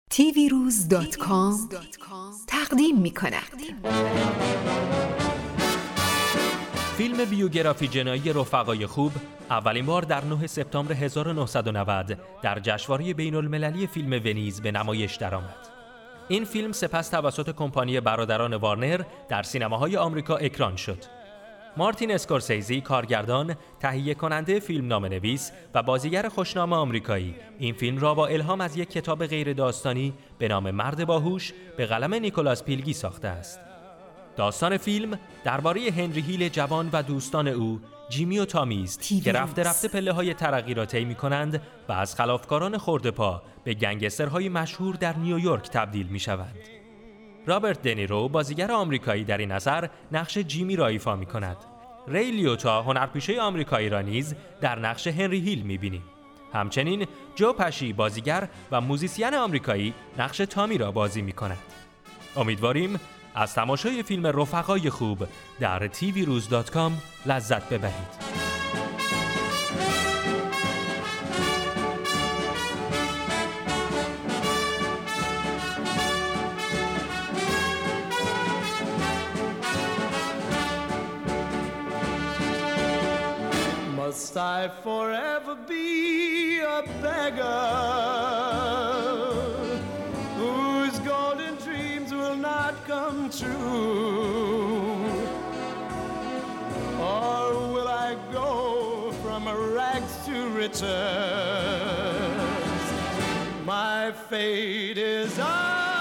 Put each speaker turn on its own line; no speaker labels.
tvrouz.com تقدیم می‌کند.
فیلم بیوگرافی جنایی رفقای خوب اولین بار در 9 سپتامبر 1990 در جشنواره بین‌المللی فیلم ونیز به نمایش درآمد. این فیلم سپس توسط کمپانی برادران وارنر در سینماهای آمریکا اکران شد. مارتین اسکورسیزی، کارگردان، تهیه کننده فیلم، نامه‌نویس و بازیگر خوشنام آمریکایی، این فیلم را با الهام از یک کتاب غیر داستانی به نام مرد باهوش به قلم نیکولاس پیلگی ساخته است. داستان فیلم درباره هنری هیل جوان و دوستان او، جیمی و تامی است که رفته رفته پله‌های ترقی را طی می‌کنند و از خلافکاران خرده‌پا به گنگسترهای مشهور در نیویورک تبدیل می‌شوند. رابرت دنیرو، بازیگر آمریکایی، در این اثر نقش جیمی را ایفا می‌کند. ری لیوتا، هنرپیشه آمریکایی، را نیز در نقش هنری هیل می‌بینیم. همچنین جو پشی، بازیگر و موزیسین آمریکایی، نقش تامی را بازی می‌کند. امیدواریم از تماشای فیلم رفقای خوب در tvrouz.com لذت ببرید.
Must I forever be a beggar whose golden dreams will not come true? Or will I go from rags to riches? My fate is